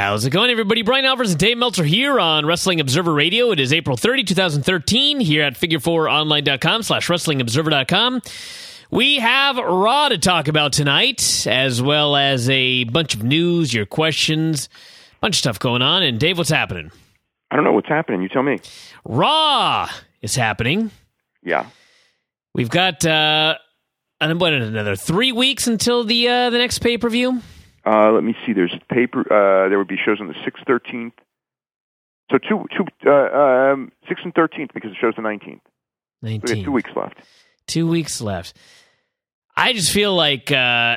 How's it going, everybody? Brian Alvarez and Dave Meltzer here on Wrestling Observer Radio. It is April 30, 2013, here at figure4online.com/wrestlingobserver.com. We have Raw to talk about tonight, as well as a bunch of news, your questions, bunch of stuff going on. And Dave, what's happening? I don't know what's happening. You tell me. Raw is happening. Yeah. We've got another 3 weeks until the next pay-per-view. Let me see. There's paper. There would be shows on the 6th, 13th. So 6th and 13th because the show's the 19th. 19th. So we have 2 weeks left. 2 weeks left. I just feel like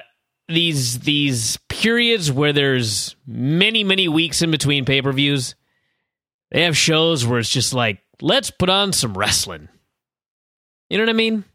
these periods where there's many weeks in between pay-per-views, they have shows where it's just like, let's put on some wrestling. You know what I mean?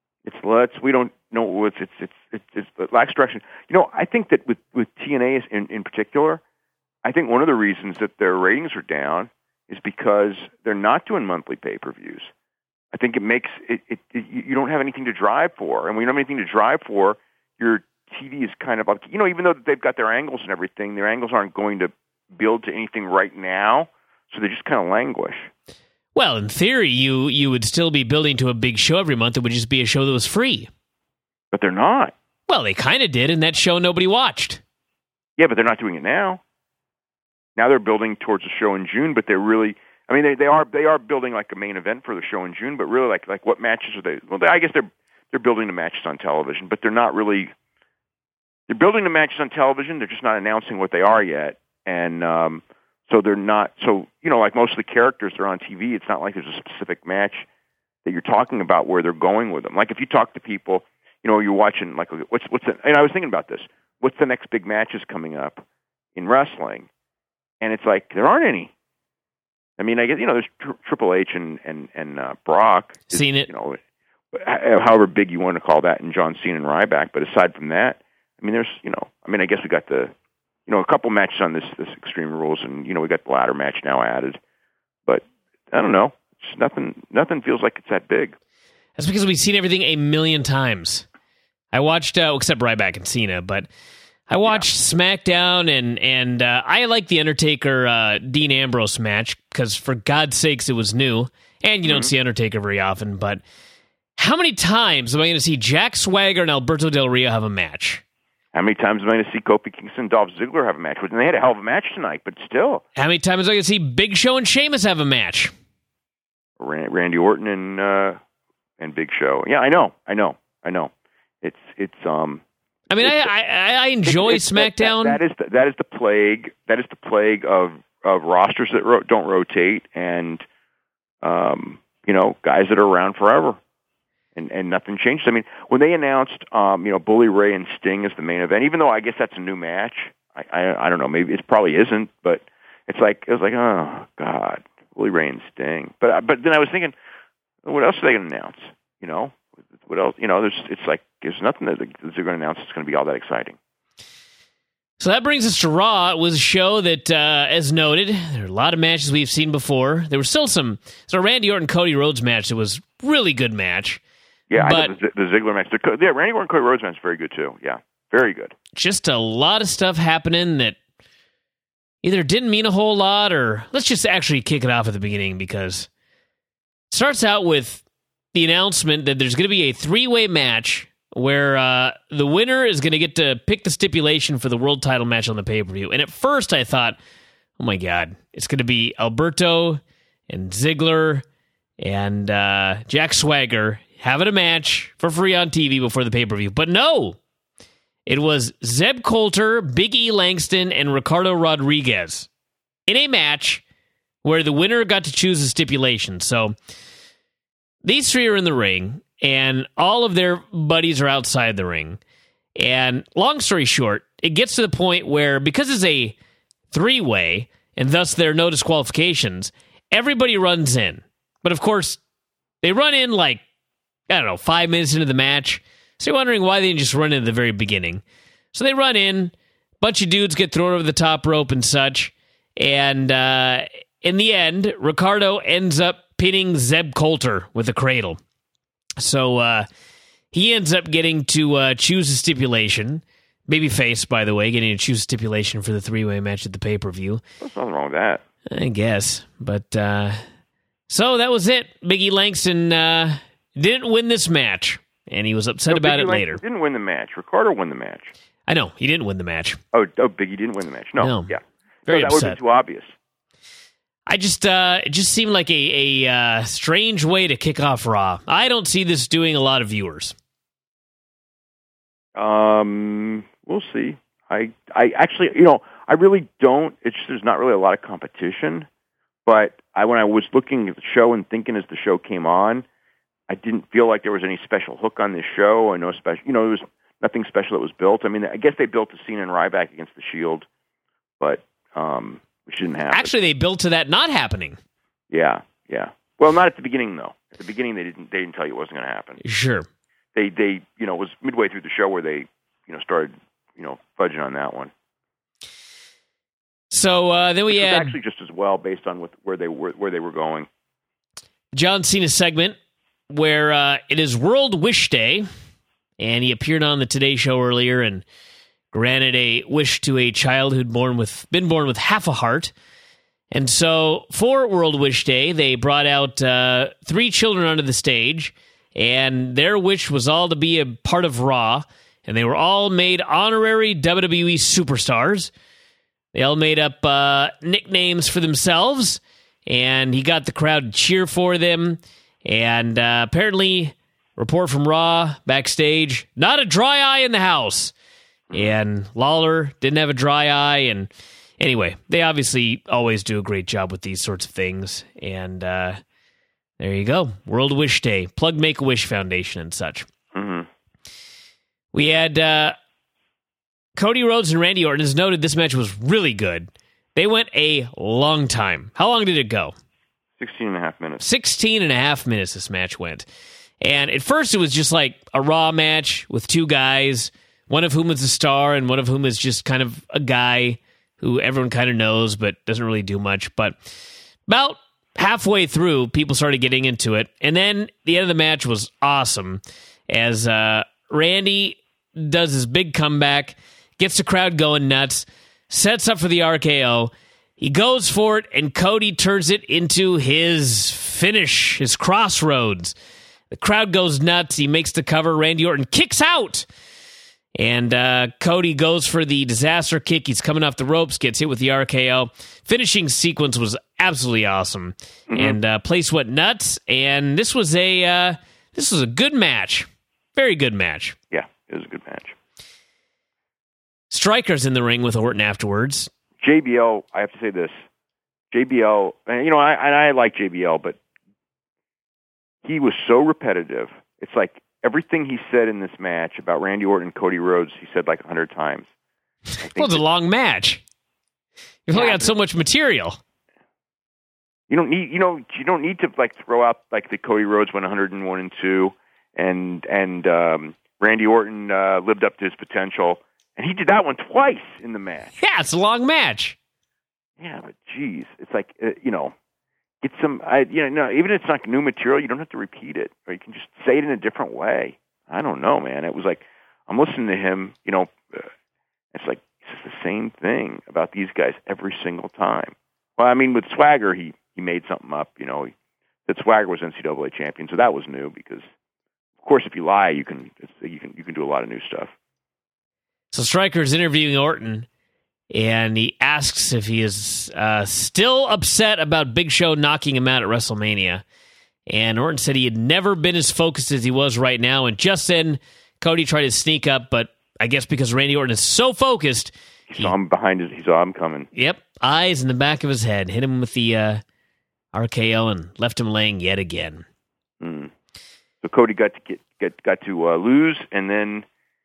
We don't know what it's lacks direction. You know, I think that with TNA in particular, I think one of the reasons that their ratings are down is because they're not doing monthly pay-per-views. I think it makes it you don't have anything to drive for, and when you don't have anything to drive for, your TV is kind of up. You know, even though they've got their angles and everything, their angles aren't going to build to anything right now, so they just kind of languish. Well, in theory, you would still be building to a big show every month. It would just be a show that was free. But they're not. Well, they kind of did, and that show nobody watched. Yeah, but they're not doing it now. Now they're building towards a show in June, but they're really, I mean, they are building like a main event for the show in June, but really like what matches are they? Well, I guess they're building the matches on television, but they're not really. They're building the matches on television. They're just not announcing what they are yet, and so they're not. So you know, like most of the characters that are on TV, it's not like there's a specific match that you're talking about where they're going with them. Like if you talk to people, you know, you're watching like what's the, and I was thinking about this. What's the next big matches coming up in wrestling? And it's like there aren't any. I mean, I guess, you know, there's Triple H and Brock. Seen it. You know, however big you want to call that, and John Cena and Ryback. But aside from that, I mean, there's, you know, I mean, I guess we got the, you know, a couple matches on this Extreme Rules, and you know, we got the ladder match now added. But I don't know. It's nothing feels like it's that big. That's because we've seen everything a million times. I watched, except Ryback and Cena, but I watched SmackDown, and I like the Undertaker Dean Ambrose match because, for God's sakes, it was new, and you don't see Undertaker very often. But how many times am I going to see Jack Swagger and Alberto Del Rio have a match? How many times am I going to see Kofi Kingston and Dolph Ziggler have a match? And they had a hell of a match tonight, but still. How many times am I going to see Big Show and Sheamus have a match? Randy Orton and Big Show. Yeah, I know. It's I mean, I enjoy SmackDown. That is the plague. That is the plague of rosters that don't rotate, and you know, guys that are around forever, and nothing changes. I mean, when they announced you know, Bully Ray and Sting as the main event, even though I guess that's a new match, I don't know, maybe it probably isn't, but it was like, oh God, Bully Ray and Sting. But then I was thinking, what else are they going to announce? You know. What else? You know, there's nothing that they're going to announce that's going to be all that exciting. So that brings us to Raw. It was a show that, as noted, there are a lot of matches we've seen before. There was still some Randy Orton Cody Rhodes match that was really good match. Yeah, I know the Ziggler match. Yeah, Randy Orton Cody Rhodes match is very good too. Yeah, very good. Just a lot of stuff happening that either didn't mean a whole lot, or let's just actually kick it off at the beginning, because it starts out with the announcement that there's going to be a three-way match where the winner is going to get to pick the stipulation for the world title match on the pay-per-view. And at first I thought, oh my God, it's going to be Alberto and Ziggler and Jack Swagger having a match for free on TV before the pay-per-view. But no, it was Zeb Coulter, Big E Langston, and Ricardo Rodriguez in a match where the winner got to choose a stipulation. So these three are in the ring, and all of their buddies are outside the ring. And long story short, it gets to the point where, because it's a three-way, and thus there are no disqualifications, everybody runs in. But of course, they run in like, I don't know, 5 minutes into the match. So you're wondering why they didn't just run in at the very beginning. So they run in, bunch of dudes get thrown over the top rope and such, and in the end, Ricardo ends up pinning Zeb Coulter with a cradle. So he ends up getting to choose a stipulation. Babyface, by the way, getting to choose stipulation for the three-way match at the pay-per-view. There's nothing wrong with that. I guess. But, so that was it. Big E Langston didn't win this match, and he was upset about it later. He didn't win the match. Ricardo won the match. I know. He didn't win the match. Oh, Big E didn't win the match. No. Yeah. Very that upset. would have been too obvious. It just seemed like a strange way to kick off Raw. I don't see this doing a lot of viewers. We'll see. I actually, I really don't. It's just, there's not really a lot of competition. But when I was looking at the show and thinking as the show came on, I didn't feel like there was any special hook on this show. No special, there was nothing special that was built. I mean, I guess they built the Cena and Ryback against the Shield, but which didn't happen. Actually, they built to that not happening. Yeah. Well, not at the beginning though. At the beginning, they didn't tell you it wasn't going to happen. Sure. They it was midway through the show where they started fudging on that one. So then we had actually just as well based on where they were going. John Cena segment where it is World Wish Day, and he appeared on the Today Show earlier and granted a wish to a child who'd been born with half a heart. And so for World Wish Day, they brought out 3 children onto the stage, and their wish was all to be a part of Raw, and they were all made honorary WWE superstars. They all made up nicknames for themselves, and he got the crowd to cheer for them. And apparently, report from Raw backstage, not a dry eye in the house. And Lawler didn't have a dry eye. And anyway, they obviously always do a great job with these sorts of things. And there you go. World Wish Day. Plug Make-A-Wish Foundation and such. Mm-hmm. We had Cody Rhodes and Randy Orton. As noted, this match was really good. They went a long time. How long did it go? 16 and a half minutes. 16 and a half minutes this match went. And at first it was just like a Raw match with 2 guys, one of whom is a star and one of whom is just kind of a guy who everyone kind of knows but doesn't really do much. But about halfway through, people started getting into it. And then the end of the match was awesome as Randy does his big comeback, gets the crowd going nuts, sets up for the RKO. He goes for it, and Cody turns it into his finish, his crossroads. The crowd goes nuts. He makes the cover. Randy Orton kicks out. And Cody goes for the disaster kick. He's coming off the ropes, gets hit with the RKO. Finishing sequence was absolutely awesome. Mm-hmm. And place went nuts. And this was a good match. Very good match. Yeah, it was a good match. Stryker's in the ring with Orton afterwards. JBL, I have to say this. JBL, I like JBL, but he was so repetitive. It's like everything he said in this match about Randy Orton and Cody Rhodes, he said like 100 times. Well, it's a long match. You've only got so much material. You don't need to like throw out like the Cody Rhodes went 101 and 2, and Randy Orton lived up to his potential. And he did that one twice in the match. Yeah, it's a long match. Yeah, but geez, it's like get some. Even if it's not new material, you don't have to repeat it, or you can just say it in a different way. I don't know, man. It was like I'm listening to him. It's like it's the same thing about these guys every single time. Well, I mean, with Swagger, he made something up. That Swagger was NCAA champion, so that was new because, of course, if you lie, you can do a lot of new stuff. So Stryker's interviewing Orton, and he asks if he is still upset about Big Show knocking him out at WrestleMania. And Orton said he had never been as focused as he was right now. And just then, Cody tried to sneak up, but I guess because Randy Orton is so focused... He saw him behind his... He saw him coming. Yep. Eyes in the back of his head. Hit him with the RKO and left him laying yet again. Mm. So Cody got to lose, and then...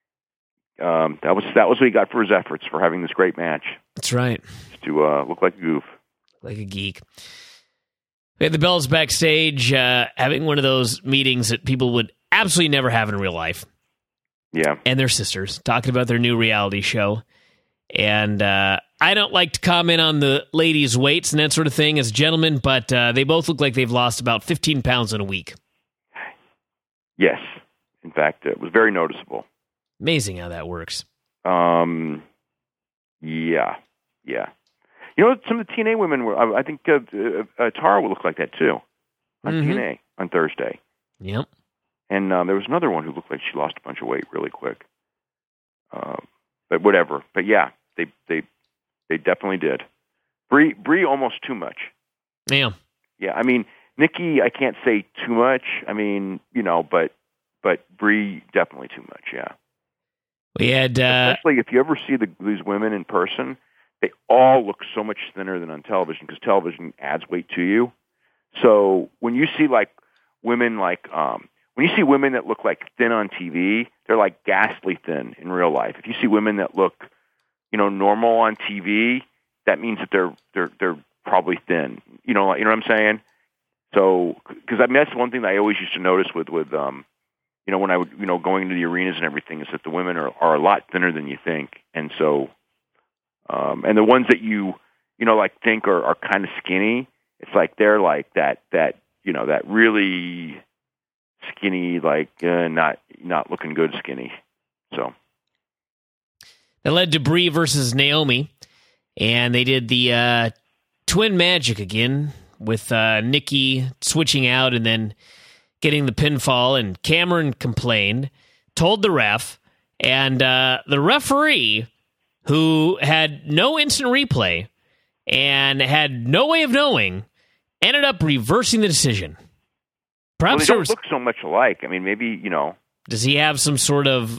that was what he got for his efforts for having this great match. That's right. Just to look like a goof. Like a geek. We had the Bells backstage having one of those meetings that people would absolutely never have in real life. Yeah. And their sisters, talking about their new reality show. And I don't like to comment on the ladies' weights and that sort of thing as gentlemen, but they both look like they've lost about 15 pounds in a week. Yes. In fact, it was very noticeable. Amazing how that works. Yeah. You know, some of the TNA women were. I think Tara would look like that too on TNA on Thursday. Yep. And there was another one who looked like she lost a bunch of weight really quick. But whatever. But yeah, they definitely did. Brie almost too much. Yeah. Yeah. I mean, Nikki, I can't say too much. I mean, you know, but Brie definitely too much. Yeah. We had especially if you ever see these women in person, they all look so much thinner than on television because television adds weight to you. So when you see like women like when you see women that look like thin on TV, they're like ghastly thin in real life. If you see women that look, you know, normal on TV, that means that they're probably thin. You know what I'm saying? So because I mean that's one thing that I always used to notice with you know, when I would, you know, going into the arenas and everything, is that the women are a lot thinner than you think. And so, and the ones that you know, like think are kind of skinny, it's like they're like that, you know, that really skinny, like, not looking good skinny. So. That led to Brie versus Naomi, and they did the twin magic again with Nikki switching out and then getting the pinfall, and Cameron complained, told the ref, and the referee, who had no instant replay and had no way of knowing, ended up reversing the decision. Perhaps well, they don't look so much alike. I mean, maybe, you know. Does he have some sort of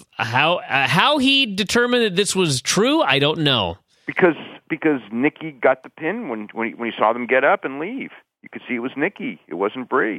how he determined that this was true? I don't know. Because Nikki got the pin when he saw them get up and leave. You could see it was Nikki. It wasn't Brie.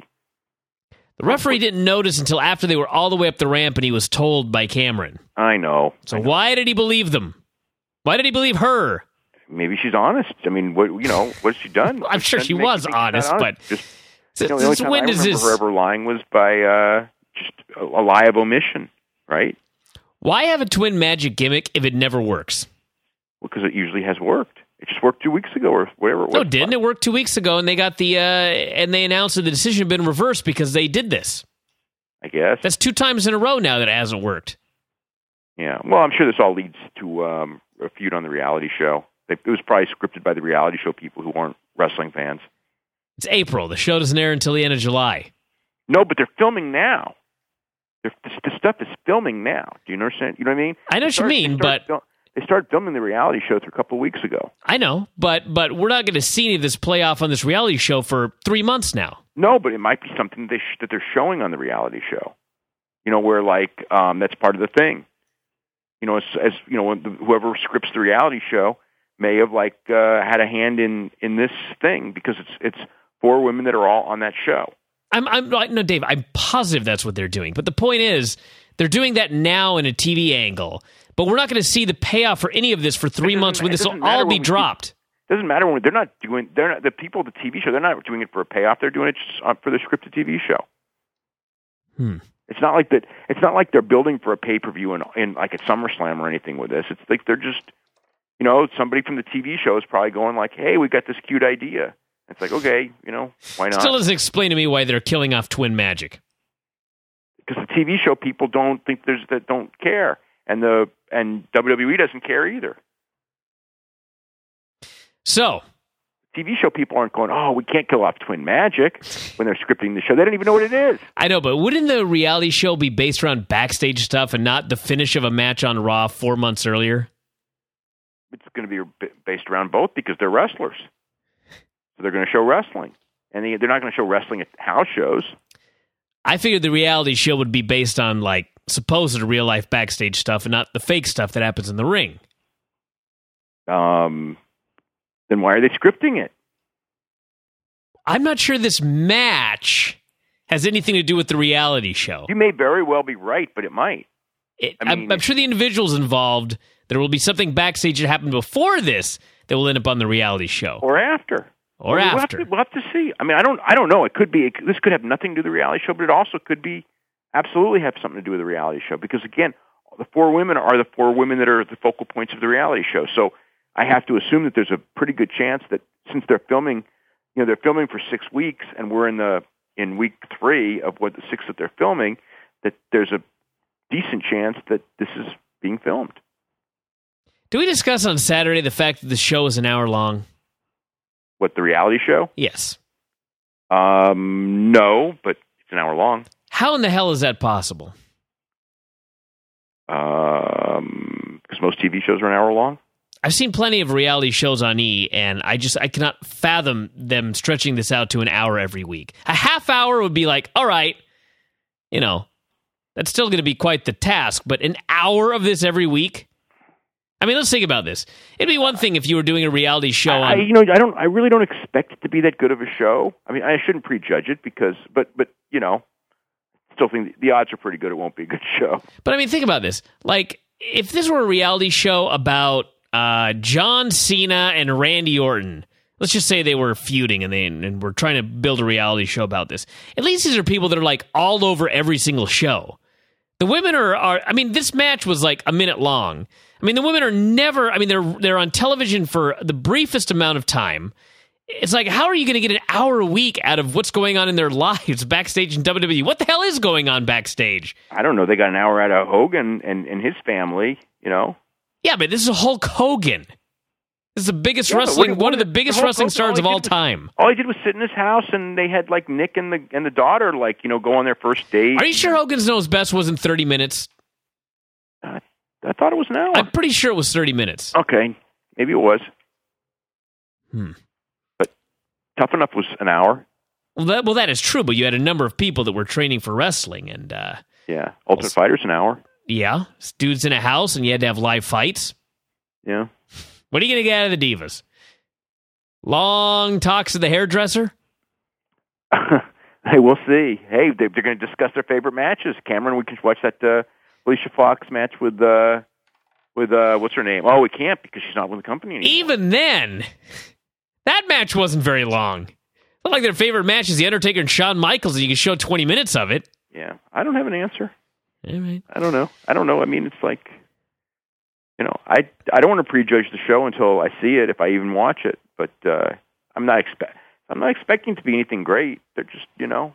The referee didn't notice until after they were all the way up the ramp and he was told by Cameron. I know. So why did he believe them? Why did he believe her? Maybe she's honest. I mean, what's she done? I'm sure she was honest, but just, you know, the only time I remember her ever lying was by just a lie of omission, right? Why have a twin magic gimmick if it never works? Well, because it usually has worked. It just worked 2 weeks ago or whatever it was. No, it didn't. It worked 2 weeks ago, and they got and they announced that the decision had been reversed because they did this. I guess. That's 2 times in a row now that it hasn't worked. Yeah. Well, I'm sure this all leads to a feud on the reality show. It was probably scripted by the reality show people who aren't wrestling fans. It's April. The show doesn't air until the end of July. No, but they're filming now. The stuff is filming now. Do you understand? You know what I mean? I know what you mean, but they started filming the reality show a couple of weeks ago. I know, but we're not going to see any of this play off on this reality show for 3 months now. No, but it might be something that they're showing on the reality show. You know, where like that's part of the thing. You know, as you know, whoever scripts the reality show may have like had a hand in this thing because it's 4 women that are all on that show. No, Dave, I'm positive that's what they're doing. But the point is, they're doing that now in a TV angle. But we're not going to see the payoff for any of this for 3 months when this will all be dropped. It doesn't matter when they're not the people of the TV show. They're not doing it for a payoff. They're doing it just for the scripted TV show. It's not like that. It's not like they're building for a pay-per-view in like at SummerSlam or anything with this. It's like they're just, you know, somebody from the TV show is probably going like, "Hey, we got this cute idea." It's like, okay, you know, why not? Still doesn't explain to me why they're killing off twin magic. Because the TV show people don't care, and WWE doesn't care either. So, TV show people aren't going, "Oh, we can't kill off twin magic" when they're scripting the show. They don't even know what it is. I know, but wouldn't the reality show be based around backstage stuff and not the finish of a match on Raw 4 months earlier? It's going to be based around both because they're wrestlers. So they're going to show wrestling. And they're not going to show wrestling at house shows. I figured the reality show would be based on, like, supposed real-life backstage stuff and not the fake stuff that happens in the ring. Then why are they scripting it? I'm not sure this match has anything to do with the reality show. You may very well be right, but it might. I'm sure the individuals involved, there will be something backstage that happened before this that will end up on the reality show. Or after. Or after. We'll have to see. I mean, I don't know. It could be. This could have nothing to do with the reality show, but it also could be absolutely have something to do with the reality show. Because again, the 4 women are the 4 women that are the focal points of the reality show. So I have to assume that there's a pretty good chance that since they're filming, you know, they're filming for 6 weeks, and we're in week 3 of the 6 that they're filming, that there's a decent chance that this is being filmed. Did we discuss on Saturday the fact that the show is an hour long? What, the reality show? Yes. No, but it's an hour long. How in the hell is that possible? Because most TV shows are an hour long. I've seen plenty of reality shows on E, and I cannot fathom them stretching this out to an hour every week. A half hour would be like, all right, that's still going to be quite the task, but an hour of this every week? I mean, let's think about this. It'd be one thing if you were doing a reality show on... I really don't expect it to be that good of a show. I mean, I shouldn't prejudge it but still think the odds are pretty good it won't be a good show. But I mean, think about this. Like, if this were a reality show about John Cena and Randy Orton, let's just say they were feuding and we're trying to build a reality show about this. At least these are people that are like all over every single show. The women are I mean, this match was like a minute long. I mean, the women are never, I mean, they're on television for the briefest amount of time. It's like, how are you going to get an hour a week out of what's going on in their lives backstage in WWE? What the hell is going on backstage? I don't know. They got an hour out of Hogan and his family, Yeah, but this is Hulk Hogan. This is the biggest one of the biggest wrestling stars of all time. All he did was sit in his house, and they had like Nick and the daughter, go on their first date. Are you sure Hogan's Knows Best wasn't 30 minutes? I thought it was an hour. I'm pretty sure it was 30 minutes. Okay, maybe it was. But Tough Enough was an hour. Well, that is true, but you had a number of people that were training for wrestling, and Ultimate Fighter's an hour. Yeah, dude's in a house, and you had to have live fights. Yeah. What are you going to get out of the Divas? Long talks to the hairdresser? Hey, we'll see. Hey, they're going to discuss their favorite matches. Cameron, we can watch that Alicia Fox match with what's her name? Oh, we can't because she's not with the company anymore. Even then, that match wasn't very long. Not like their favorite match is The Undertaker and Shawn Michaels, and you can show 20 minutes of it. Yeah, I don't have an answer. All right. I don't know. I mean, it's like, I don't want to prejudge the show until I see it, if I even watch it. But I'm not expecting it to be anything great. They're just,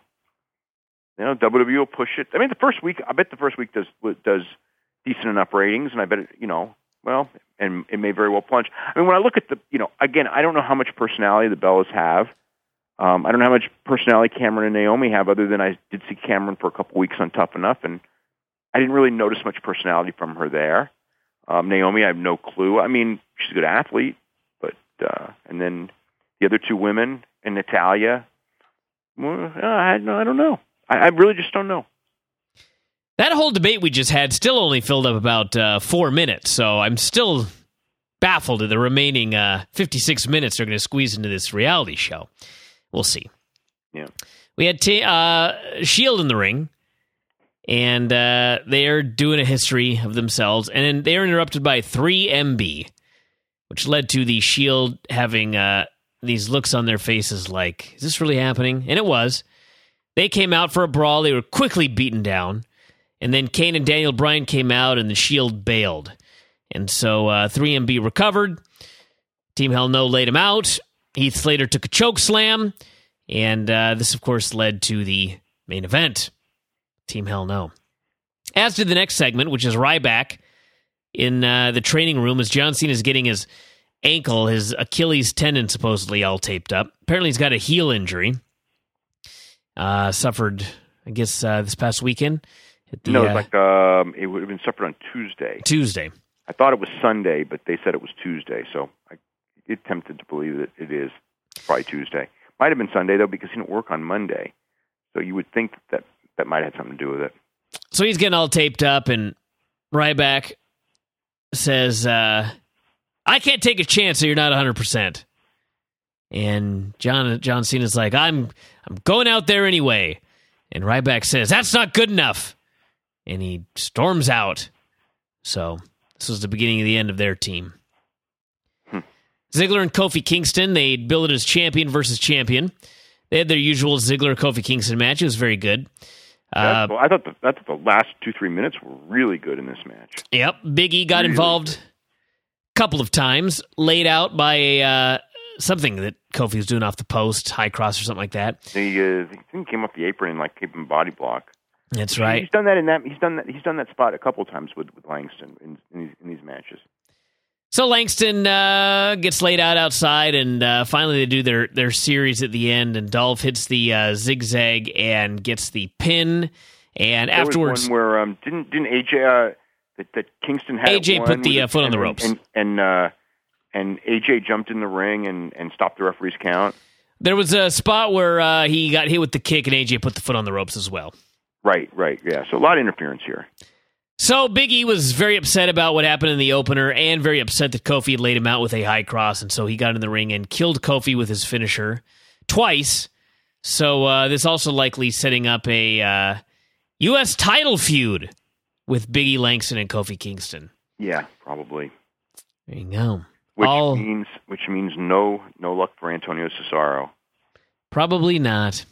WWE will push it. I mean, I bet the first week does decent enough ratings, and I bet it, and it may very well plunge. I mean, when I look at again, I don't know how much personality the Bellas have. I don't know how much personality Cameron and Naomi have, other than I did see Cameron for a couple weeks on Tough Enough, and I didn't really notice much personality from her there. Naomi, I have no clue. I mean, she's a good athlete, but and then the other two women and Natalya, well, I don't know. I really just don't know. That whole debate we just had still only filled up about 4 minutes, so I'm still baffled at the remaining 56 minutes they're going to squeeze into this reality show. We'll see. Yeah, we had Shield in the ring, and they are doing a history of themselves, and then they are interrupted by 3MB, which led to the Shield having these looks on their faces like, is this really happening? And it was. They came out for a brawl. They were quickly beaten down. And then Kane and Daniel Bryan came out, and the Shield bailed. And so 3MB recovered. Team Hell No laid him out. Heath Slater took a choke slam. And this, of course, led to the main event. Team Hell No. As to the next segment, which is Ryback in the training room as John Cena is getting his ankle, his Achilles tendon supposedly all taped up. Apparently he's got a heel injury. Suffered, I guess, this past weekend. No, it's like it would have been suffered on Tuesday. I thought it was Sunday, but they said it was Tuesday, so I get tempted to believe that it is probably Tuesday. Might have been Sunday, though, because he didn't work on Monday. So you would think that might have something to do with it. So he's getting all taped up, and Ryback says, I can't take a chance so you're not 100%. And John Cena's like, I'm going out there anyway. And Ryback says, that's not good enough. And he storms out. So this was the beginning of the end of their team. Ziggler and Kofi Kingston, they billed it as champion versus champion. They had their usual Ziggler-Kofi Kingston match. It was very good. I thought the last 2-3 minutes were really good in this match. Yep. Big E got involved a couple of times, laid out by something that Kofi was doing off the post, high cross or something like that. He came off the apron and gave him body block. That's right. He's done that He's done that spot a couple of times with Langston in these matches. So Langston gets laid out outside, and finally they do their series at the end, and Dolph hits the zigzag and gets the pin. And there afterwards, was one where didn't AJ that Kingston had AJ one put the foot on the ropes, and AJ jumped in the ring and stopped the referee's count. There was a spot where he got hit with the kick, and AJ put the foot on the ropes as well. Right, yeah. So a lot of interference here. So Big E was very upset about what happened in the opener, and very upset that Kofi had laid him out with a high cross, and so he got in the ring and killed Kofi with his finisher twice. So this also likely setting up a U.S. title feud with Big E Langston and Kofi Kingston. Yeah, probably. There you go. Which means no luck for Antonio Cesaro. Probably not.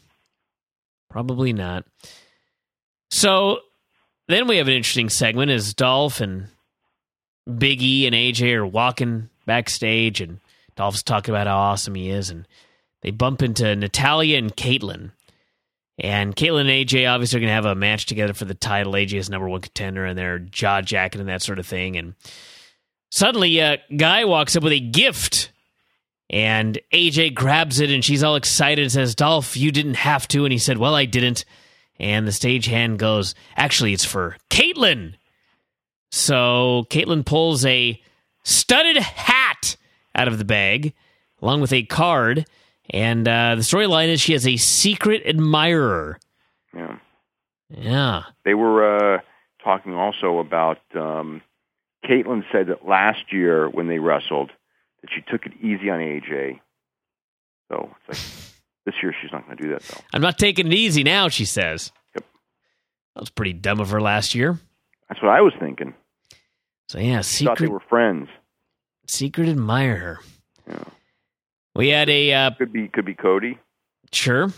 So then we have an interesting segment as Dolph and Big E and AJ are walking backstage, and Dolph's talking about how awesome he is, and they bump into Natalya and Caitlyn. And Caitlyn and AJ obviously are going to have a match together for the title. AJ is number one contender, and they're jaw-jacking and that sort of thing. And suddenly a guy walks up with a gift, and AJ grabs it, and she's all excited and says, "Dolph, you didn't have to." And he said, "Well, I didn't." And the stagehand goes, "Actually, it's for Caitlyn." So Caitlyn pulls a studded hat out of the bag, along with a card. And the storyline is she has a secret admirer. Yeah. They were talking also about, Caitlyn said that last year when they wrestled, that she took it easy on AJ. So it's like, this year she's not going to do that, though. "I'm not taking it easy now," she says. Yep. That was pretty dumb of her last year. That's what I was thinking. So yeah, Thought they were friends. Secret admirer. Yeah. We had a could be Cody. Sure.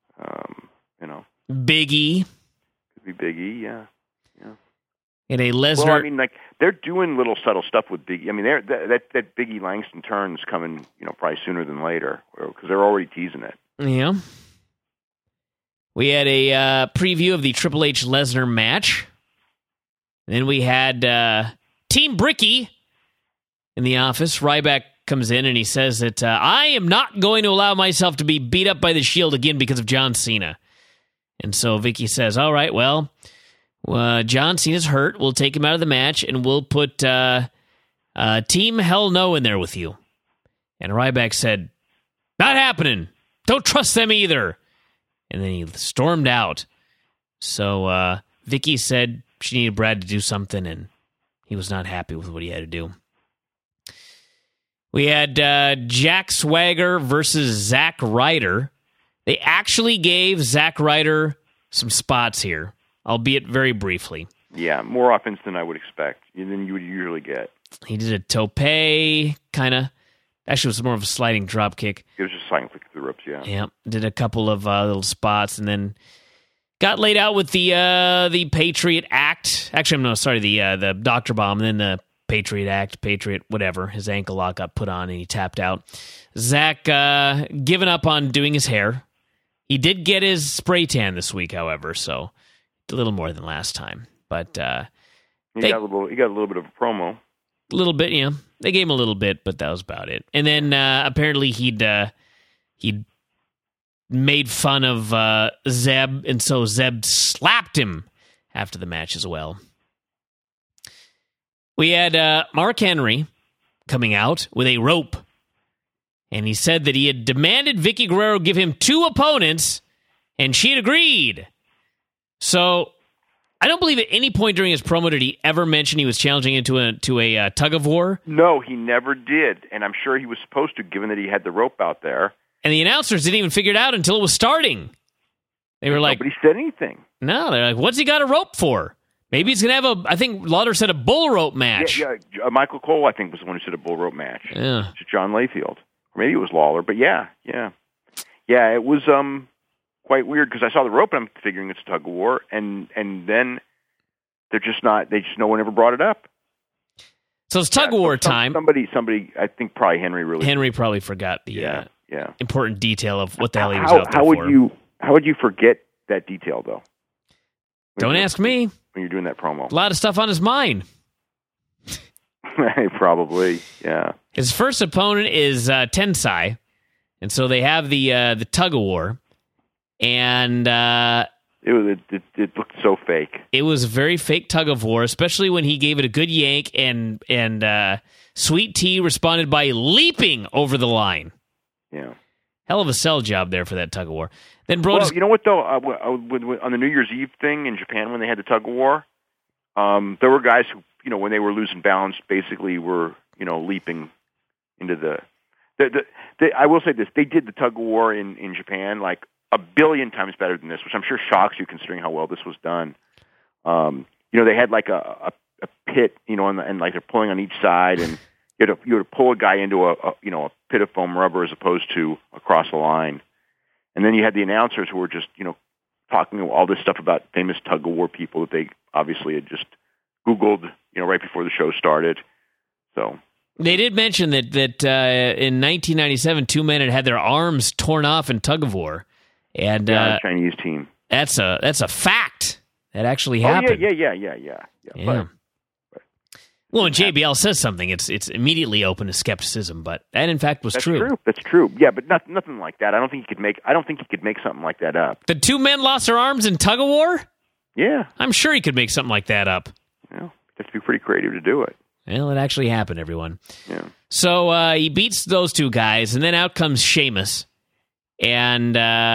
Big E. Could be Big E. Yeah. And a Lesnar. Well, I mean, like they're doing little subtle stuff with Big E. I mean, that Big E Langston turn's coming, probably sooner than later because they're already teasing it. Yeah. We had a preview of the Triple H Lesnar match. And then we had Team Bricky in the office. Ryback comes in and he says that I am not going to allow myself to be beat up by the Shield again because of John Cena. And so Vicky says, "All right, well, John Cena's hurt. We'll take him out of the match and we'll put Team Hell No in there with you." And Ryback said, "Not happening. Don't trust them either." And then he stormed out. So Vicky said she needed Brad to do something, and he was not happy with what he had to do. We had Jack Swagger versus Zack Ryder. They actually gave Zack Ryder some spots here, albeit very briefly. Yeah, more offense than I would expect, than you would usually get. He did a tope, kind of. Actually, it was more of a sliding drop kick. It was just sliding flick through the ropes, yeah. Yeah, did a couple of little spots, and then got laid out with the Patriot Act. Actually, no, sorry, the Dr. Bomb, and then the Patriot Act, Patriot, whatever. His ankle lock got put on, and he tapped out. Zach giving up on doing his hair. He did get his spray tan this week, however, so a little more than last time. But he got a little bit of a promo. A little bit, yeah. They gave him a little bit, but that was about it. And then apparently he'd made fun of Zeb, and so Zeb slapped him after the match as well. We had Mark Henry coming out with a rope, and he said that he had demanded Vicky Guerrero give him 2 opponents, and she had agreed. So I don't believe at any point during his promo did he ever mention he was challenging into a tug of war. No, he never did, and I'm sure he was supposed to, given that he had the rope out there. And the announcers didn't even figure it out until it was starting. They were like, nobody said anything. No, they're like, what's he got a rope for? Maybe he's going to have I think Lauder said a bull rope match. Yeah, Michael Cole, I think, was the one who said a bull rope match. Yeah. To John Layfield. Or maybe it was Lawler, but yeah. Yeah, it was quite weird because I saw the rope and I'm figuring it's a tug of war, and then they're just not, no one ever brought it up. So it's tug of war time. Somebody, I think probably Henry probably forgot the important detail of what the hell he was out there for. How would you forget that detail, though? Don't ask me. When you're doing that promo. A lot of stuff on his mind. Probably, yeah. His first opponent is Tensai, and so they have the tug of war, and it looked so fake. It was a very fake tug of war, especially when he gave it a good yank, and Sweet Tea responded by leaping over the line. Yeah, hell of a sell job there for that tug of war. Then you know what though? On the New Year's Eve thing in Japan when they had the tug of war, there were guys who, when they were losing balance, basically were, leaping into the I will say this, they did the tug of war in Japan like a billion times better than this, which I'm sure shocks you considering how well this was done. They had like a pit, and like they're pulling on each side, and you had to pull a guy into a pit of foam rubber as opposed to across the line. And then you had the announcers who were just, talking all this stuff about famous tug of war people that they obviously had just Googled, right before the show started. So they did mention that in 1997, two men had their arms torn off in tug of war, and the Chinese team. That's a fact. That actually happened. Yeah. Well, when JBL says something, it's immediately open to skepticism, but that in fact was true. That's true. Yeah, but nothing like that. I don't think he could make something like that up. The two men lost their arms in tug of war? Yeah. I'm sure he could make something like that up. Well, you have to be pretty creative to do it. Well, it actually happened, everyone. Yeah. So he beats those two guys, and then out comes Sheamus. And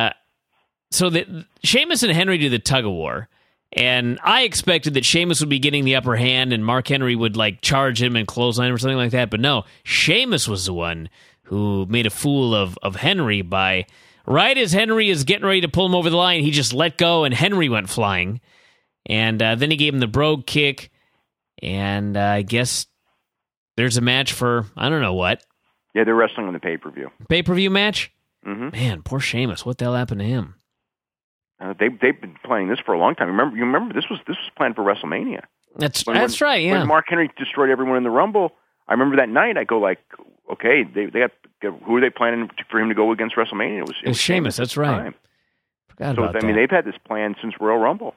so Sheamus and Henry do the tug of war. And I expected that Sheamus would be getting the upper hand and Mark Henry would like charge him and clothesline him or something like that. But no, Sheamus was the one who made a fool of Henry by right as Henry is getting ready to pull him over the line, he just let go and Henry went flying. And then he gave him the brogue kick. And I guess there's a match for, I don't know what. Yeah, they're wrestling on the pay-per-view. Pay-per-view match? Mm-hmm. Man, poor Sheamus. What the hell happened to him? They've been planning this for a long time. You remember this was planned for WrestleMania. That's right. Yeah. When Mark Henry destroyed everyone in the Rumble, I remember that night. I go like, okay, they got who are they planning for him to go against WrestleMania? It was Sheamus. That's right. Forgot about that. I mean, they've had this plan since Royal Rumble.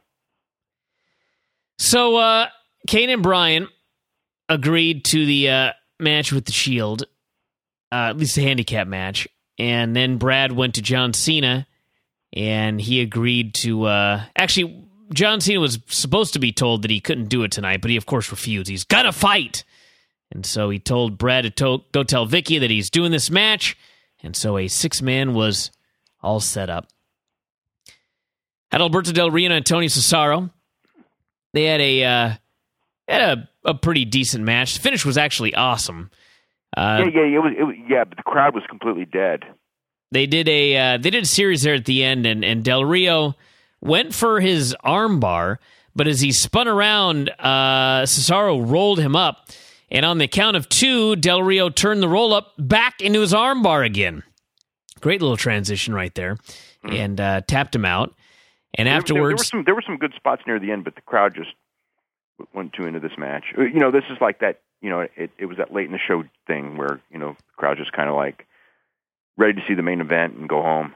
So Kane and Bryan agreed to the match with the Shield, at least the handicap match, and then Brad went to John Cena. And he agreed to... actually, John Cena was supposed to be told that he couldn't do it tonight, but he, of course, refused. He's got to fight! And so he told Brad to go tell Vicky that he's doing this match. And so a six-man was all set up. Adalberto Del Rio and Antonio Cesaro. They had a pretty decent match. The finish was actually awesome. But the crowd was completely dead. They did a series there at the end, and Del Rio went for his armbar, but as he spun around, Cesaro rolled him up, and on the count of two, Del Rio turned the roll up back into his armbar again. Great little transition right there, and tapped him out. And afterwards, there were some good spots near the end, but the crowd just went too into this match. This is like that. It was that late in the show thing where the crowd just kind of like ready to see the main event and go home.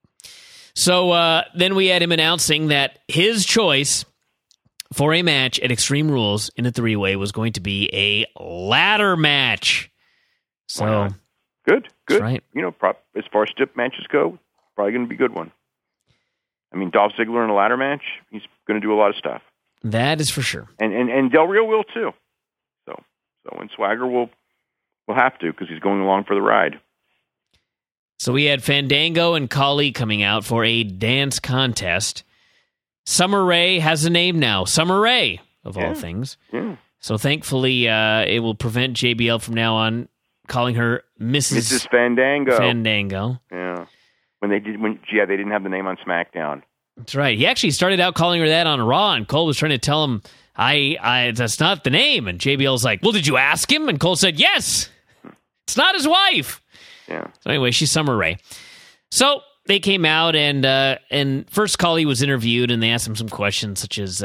So then we had him announcing that his choice for a match at Extreme Rules in a three-way was going to be a ladder match. So good. Right. As far as stip matches go, probably going to be a good one. I mean, Dolph Ziggler in a ladder match, he's going to do a lot of stuff. That is for sure. And Del Rio will too. So and Swagger will have to because he's going along for the ride. So we had Fandango and Khali coming out for a dance contest. Summer Rae has a name now. Summer Rae, of all things. Yeah. So thankfully, it will prevent JBL from now on calling her Mrs. Fandango. Yeah. They didn't have the name on SmackDown. That's right. He actually started out calling her that on Raw, and Cole was trying to tell him, I that's not the name. And JBL's like, well, did you ask him? And Cole said, yes. It's not his wife. Yeah. So anyway, she's Summer Rae. So they came out, and first Khali was interviewed, and they asked him some questions, such as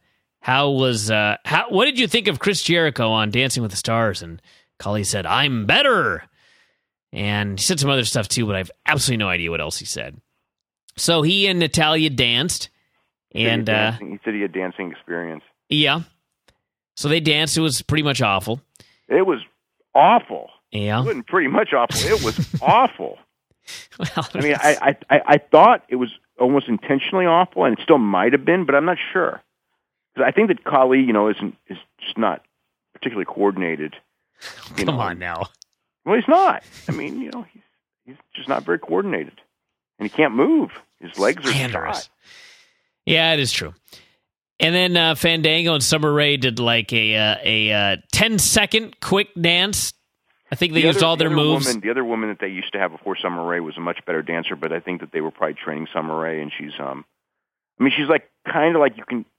what did you think of Chris Jericho on Dancing with the Stars? And Khali said, I'm better. And he said some other stuff too, but I have absolutely no idea what else he said. So he and Natalya danced, and he said he had dancing experience. Yeah. So they danced. It was pretty much awful. It was awful. Yeah. It wasn't pretty much awful. It was awful. Well, I mean, I thought it was almost intentionally awful, and it still might have been, but I'm not sure. Because I think that Khali, is just not particularly coordinated. Come on now. Well, he's not. I mean, he's just not very coordinated, and he can't move. His legs are shot. Yeah, it is true. And then Fandango and Summer Rae did like a 10-second quick dance. I think they used all their moves. The other woman that they used to have before Summer Rae was a much better dancer, but I think that they were probably training Summer Rae, and she's she's like kind of like you can,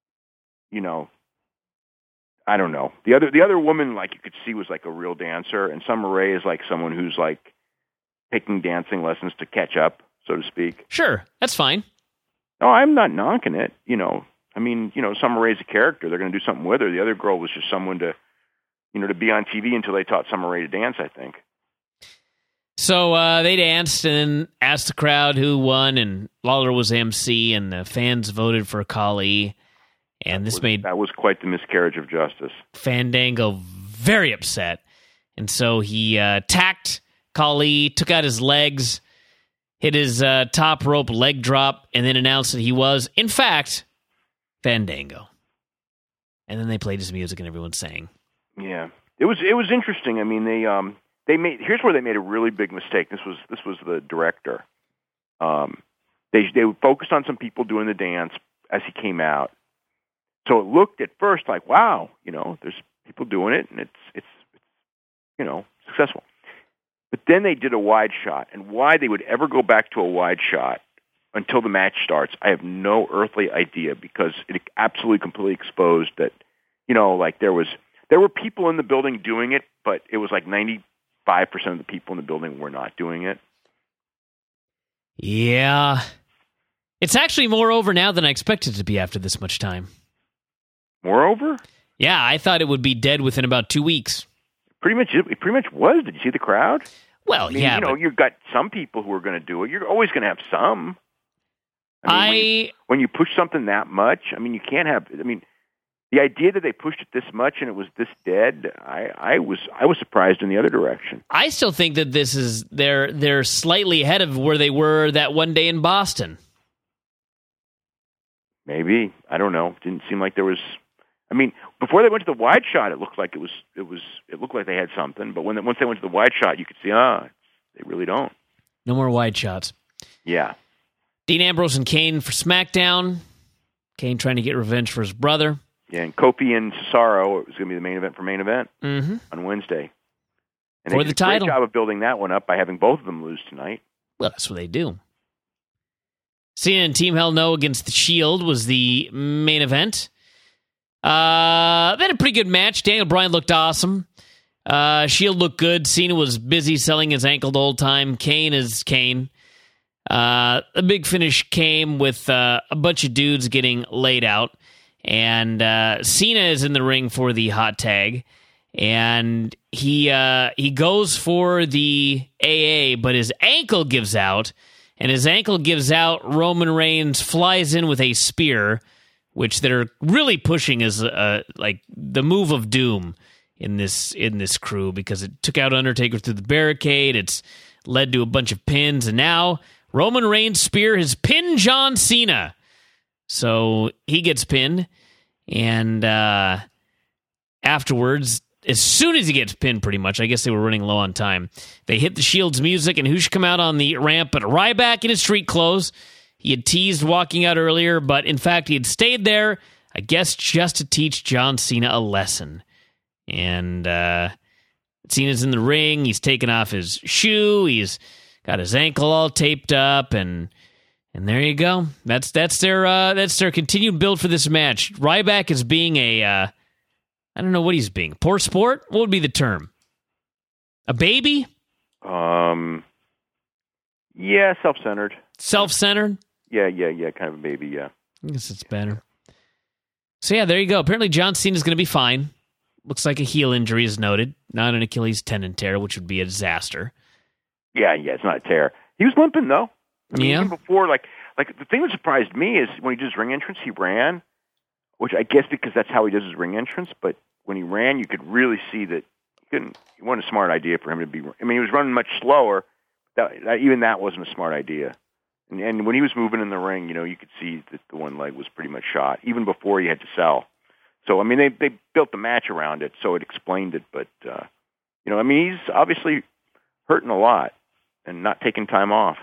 I don't know. The other woman, like you could see, was like a real dancer, and Summer Rae is like someone who's like taking dancing lessons to catch up, so to speak. Sure, that's fine. No, I'm not knocking it. I mean, Summer Rae's a character. They're going to do something with her. The other girl was just someone to be on TV until they taught Summer Rae to dance, I think. So they danced and asked the crowd who won, and Lawler was MC, and the fans voted for Khali. And that was quite the miscarriage of justice. Fandango very upset. And so he attacked Khali, took out his legs, hit his top rope leg drop, and then announced that he was, in fact, Fandango. And then they played his music and everyone sang. Yeah. It was interesting. I mean, here's where they made a really big mistake. This was the director. They focused on some people doing the dance as he came out. So it looked at first like, wow, there's people doing it, and it's successful. But then they did a wide shot, and why they would ever go back to a wide shot until the match starts, I have no earthly idea, because it absolutely completely exposed that, like there were people in the building doing it, but it was like 95% of the people in the building were not doing it. Yeah. It's actually more over now than I expected it to be after this much time. Moreover? Yeah, I thought it would be dead within about 2 weeks. It pretty much was. Did you see the crowd? Well, yeah. You've got some people who are going to do it. You're always going to have some. When you push something that much, you can't have. The idea that they pushed it this much and it was this dead, I was surprised in the other direction. I still think that this is they're slightly ahead of where they were that one day in Boston. Maybe, I don't know. It didn't seem like there was. Before they went to the wide shot, it looked like it looked like they had something. But once they went to the wide shot, you could see, they really don't. No more wide shots. Yeah. Dean Ambrose and Kane for SmackDown. Kane trying to get revenge for his brother. Yeah, and Kofi and Cesaro, it was going to be the main event for main event on Wednesday. And for they the did title. A great job of building that one up by having both of them lose tonight. Well, that's what they do. Cena and Team Hell No against The Shield was the main event. They had a pretty good match. Daniel Bryan looked awesome. Shield looked good. Cena was busy selling his ankle the whole time. Kane is Kane. A big finish came with a bunch of dudes getting laid out. And Cena is in the ring for the hot tag. And he goes for the AA, but his ankle gives out. And his ankle gives out. Roman Reigns flies in with a spear, which they're really pushing as like the move of doom in this crew, because it took out Undertaker through the barricade. It's led to a bunch of pins, and now Roman Reigns' spear has pinned John Cena. So he gets pinned, and afterwards, as soon as he gets pinned, pretty much, I guess they were running low on time, they hit the Shield's music, and who should come out on the ramp but Ryback in his street clothes. He had teased walking out earlier, but in fact, he had stayed there, I guess, just to teach John Cena a lesson. And Cena's in the ring. He's taken off his shoe. He's got his ankle all taped up, and there you go. That's their continued build for this match. Ryback is being I don't know what he's being. Poor sport? What would be the term? A baby? Yeah, self-centered. Self-centered? Yeah, kind of a baby, yeah. I guess it's better. So yeah, there you go. Apparently John Cena's going to be fine. Looks like a heel injury is noted, not an Achilles tendon tear, which would be a disaster. Yeah, it's not a tear. He was limping, though. Yeah. Even before, like the thing that surprised me is when he did his ring entrance, he ran, which I guess because that's how he does his ring entrance, but when he ran, you could really see that It wasn't a smart idea for him to be. I mean, he was running much slower. Even that wasn't a smart idea. And when he was moving in the ring, you could see that the one leg was pretty much shot, even before he had to sell. So, I mean, they built the match around it, so it explained it. But, I mean, he's obviously hurting a lot and not taking time off.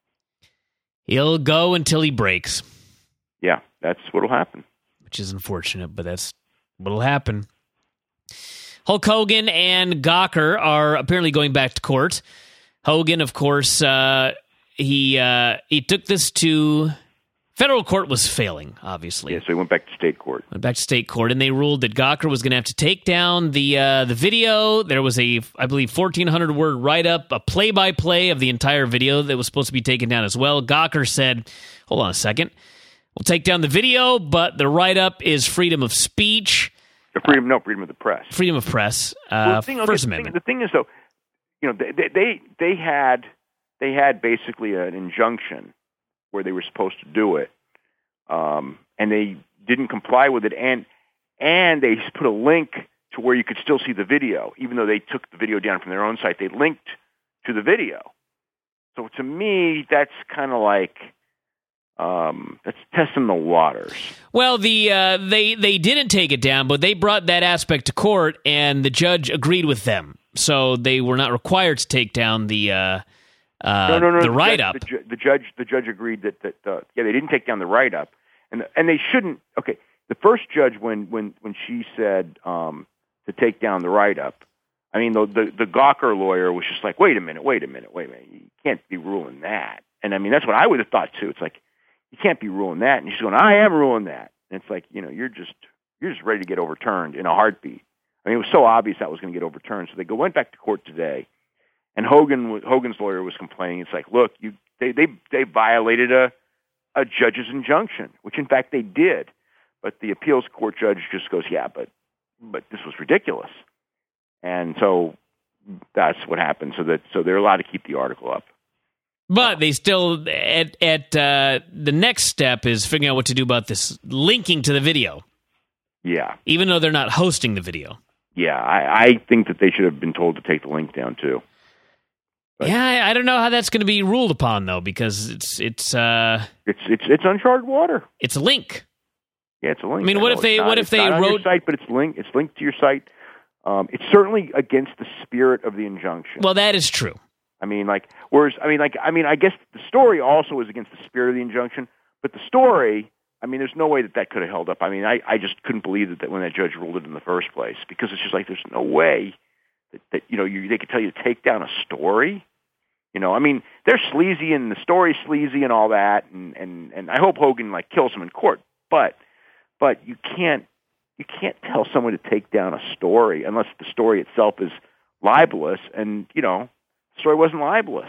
He'll go until he breaks. Yeah, that's what'll happen. Which is unfortunate, but that's what'll happen. Hulk Hogan and Gawker are apparently going back to court. Hogan, of course, he took this to federal court. Was failing, obviously. Yeah, so he went back to state court. And they ruled that Gawker was going to have to take down the video. There was I believe, 1,400 word write up, a play by play of the entire video that was supposed to be taken down as well. Gawker said, "Hold on a second, we'll take down the video, but the write up is freedom of speech, freedom of the press, freedom of press, First Amendment." The thing is, though, they had basically an injunction where they were supposed to do it, and they didn't comply with it, and they put a link to where you could still see the video, even though they took the video down from their own site. They linked to the video. So to me, that's kind of like that's testing the waters. Well, they didn't take it down, but they brought that aspect to court, and the judge agreed with them. So they were not required to take down the the write-up. The judge agreed that they didn't take down the write-up, and they shouldn't. Okay, the first judge when she said to take down the write-up, I mean the Gawker lawyer was just like, wait a minute, you can't be ruling that. And I mean that's what I would have thought too. It's like you can't be ruling that, and she's going, I am ruling that, and it's like you're just ready to get overturned in a heartbeat. I mean, it was so obvious that was going to get overturned. So they went back to court today, and Hogan's lawyer was complaining. It's like, look, they violated a judge's injunction, which in fact they did. But the appeals court judge just goes, yeah, but this was ridiculous, and so that's what happened. So they're allowed to keep the article up. But they still the next step is figuring out what to do about this linking to the video. Yeah, even though they're not hosting the video. Yeah, I think that they should have been told to take the link down too. But yeah, I don't know how that's going to be ruled upon though, because it's uncharted water. It's a link. Yeah, it's a link. I mean, what if they wrote on your site, but it's linked to your site. It's certainly against the spirit of the injunction. Well, that is true. I mean, I guess the story also is against the spirit of the injunction, but the story, I mean, there's no way that could have held up. I mean, I just couldn't believe that when that judge ruled it in the first place, because it's just like there's no way that they could tell you to take down a story. I mean, they're sleazy and the story's sleazy and all that, and I hope Hogan kills him in court, but you can't tell someone to take down a story unless the story itself is libelous, and the story wasn't libelous.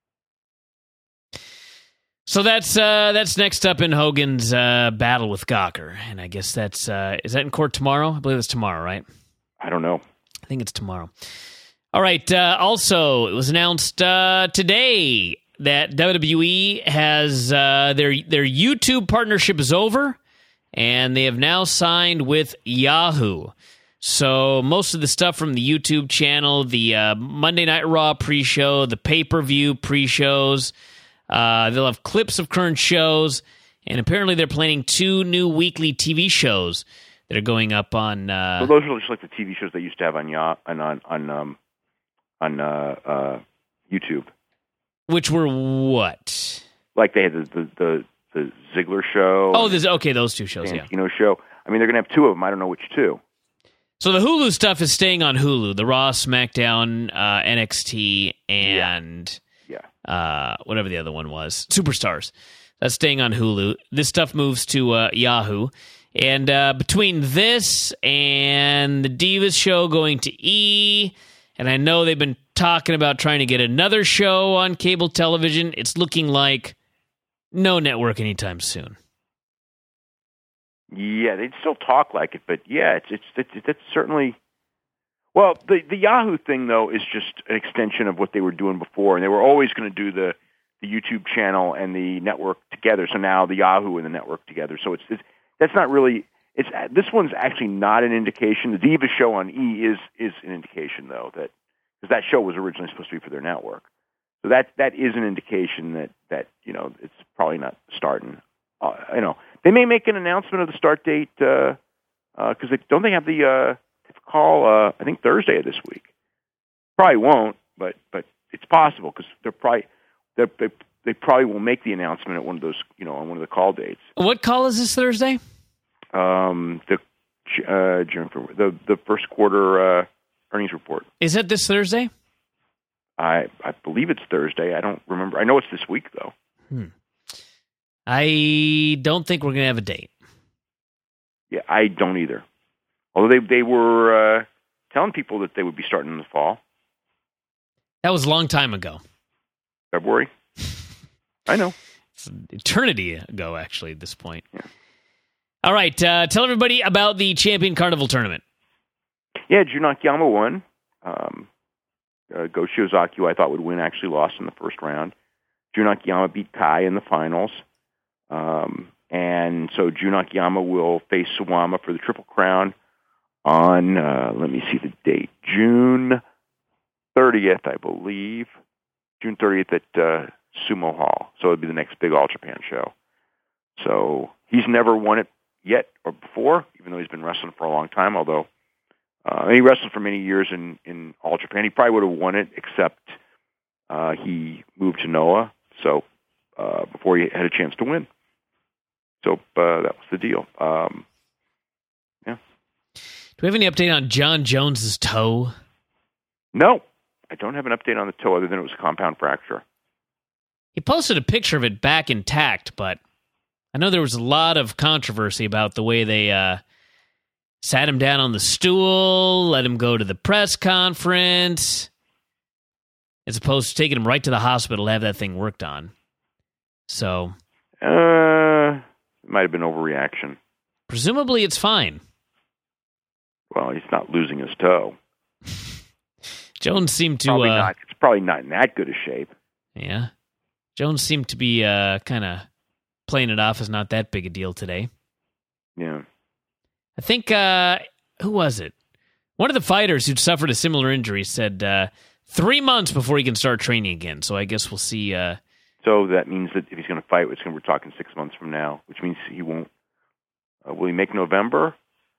So that's next up in Hogan's battle with Gawker, and I guess that's is that in court tomorrow? I believe it's tomorrow, right? I don't know. I think it's tomorrow. All right. Also, it was announced today that WWE has their YouTube partnership is over, and they have now signed with Yahoo. So most of the stuff from the YouTube channel, the Monday Night Raw pre-show, the pay-per-view pre-shows, they'll have clips of current shows, and apparently they're planning 2 new weekly TV shows that are going up on. Well, those are just like the TV shows they used to have on YouTube. Which were what? Like they had the Ziggler show. Oh, those 2 shows. Yeah, show. I mean, they're going to have 2 of them. I don't know which 2. So the Hulu stuff is staying on Hulu. The Raw, SmackDown, NXT, and whatever the other one was, Superstars. That's staying on Hulu. This stuff moves to Yahoo. And between this and the Divas show going to E, and I know they've been talking about trying to get another show on cable television, it's looking like no network anytime soon. Yeah, they'd still talk like it, but yeah, it's certainly. Well, the Yahoo thing though is just an extension of what they were doing before, and they were always going to do the YouTube channel and the network together. So now the Yahoo and the network together. So that's not really. this one's actually not an indication. The Divas show on E is an indication, though, that because that show was originally supposed to be for their network. So that is an indication that it's probably not starting. They may make an announcement of the start date because they have the call. I think Thursday of this week. Probably won't, but it's possible because they probably will make the announcement at one of those on one of the call dates. What call is this Thursday? The first quarter earnings report. Is that this Thursday? I believe it's Thursday. I don't remember. I know it's this week though. I don't think we're going to have a date. Yeah, I don't either. Although they were telling people that they would be starting in the fall. That was a long time ago. February. I know. It's an eternity ago, actually, at this point. Yeah. All right, tell everybody about the Champion Carnival Tournament. Yeah, Jun Akiyama won. Go Shiozaki, who I thought would win, actually lost in the first round. Jun Akiyama beat Kai in the finals. And so Jun Akiyama will face Suwama for the Triple Crown on, let me see the date, June 30th, I believe. June 30th at Sumo Hall. So it'll be the next big All Japan show. So he's never won it yet or before, even though he's been wrestling for a long time, although he wrestled for many years in All Japan. He probably would have won it, except he moved to Noah, so before he had a chance to win. So that was the deal. Yeah. Do we have any update on John Jones's toe? No, I don't have an update on the toe other than it was a compound fracture. He posted a picture of it back intact, but I know there was a lot of controversy about the way they sat him down on the stool, let him go to the press conference, as opposed to taking him right to the hospital to have that thing worked on. So, it might have been overreaction. Presumably it's fine. Well, he's not losing his toe. Jones seemed to... Probably not. It's probably not in that good a shape. Yeah. Jones seemed to be kind of playing it off as not that big a deal today. Yeah. I think, who was it? One of the fighters who'd suffered a similar injury said 3 months before he can start training again. So I guess we'll see. So that means that if he's going to fight, we're talking 6 months from now, which means he won't. Will he make November?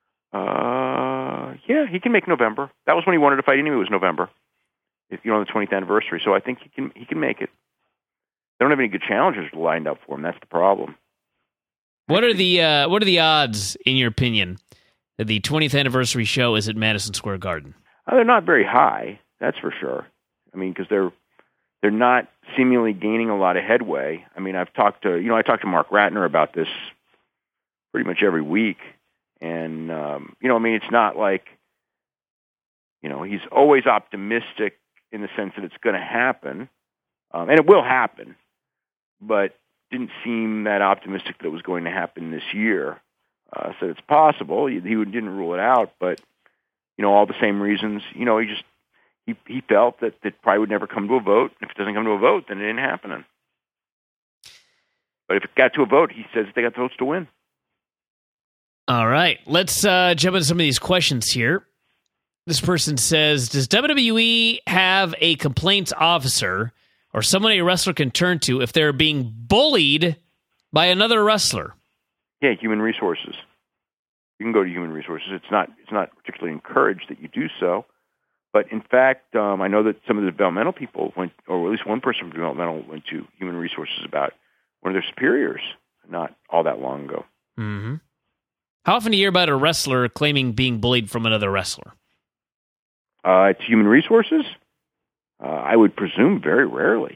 Yeah, he can make November. That was when he wanted to fight anyway. It was November. On the 20th anniversary. So I think he can make it. They don't have any good challengers lined up for him. That's the problem. What are the odds, in your opinion, that the 20th anniversary show is at Madison Square Garden? They're not very high. That's for sure. I mean, because they're not seemingly gaining a lot of headway. I mean, I talked to Mark Ratner about this pretty much every week, and it's not like he's always optimistic in the sense that it's going to happen, and it will happen, but didn't seem that optimistic that it was going to happen this year. Said it's possible. He didn't rule it out, but all the same reasons. He felt that it probably would never come to a vote. If it doesn't come to a vote, then it ain't happening. But if it got to a vote, he says they got the votes to win. All right, let's jump into some of these questions here. This person says, does WWE have a complaints officer or someone a wrestler can turn to if they're being bullied by another wrestler? Yeah, human resources. You can go to human resources. It's not particularly encouraged that you do so. But in fact, I know that some of the developmental people went, or at least one person from developmental went to human resources about one of their superiors not all that long ago. Mm-hmm. How often do you hear about a wrestler claiming being bullied from another wrestler? It's human resources? I would presume very rarely.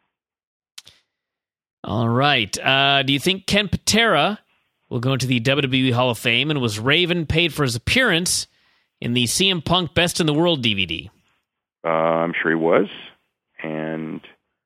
All right. Do you think Ken Patera will go into the WWE Hall of Fame, and was Raven paid for his appearance in the CM Punk Best in the World DVD? I'm sure he was. And